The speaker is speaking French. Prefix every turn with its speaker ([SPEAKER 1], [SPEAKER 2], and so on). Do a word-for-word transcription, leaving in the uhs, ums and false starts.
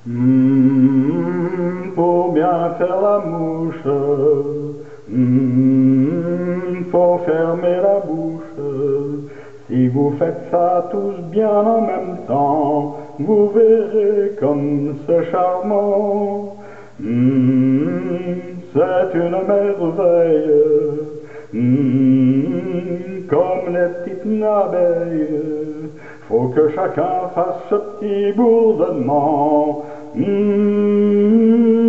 [SPEAKER 1] Mmh, pour bien faire la mouche, mmh, faut fermer la bouche. Si vous faites ça tous bien en même temps, vous verrez comme c'est charmant. Mmh, c'est une merveille, mmh, comme les petites abeilles. Faut que chacun fasse ce petit bourdonnement. Mmh.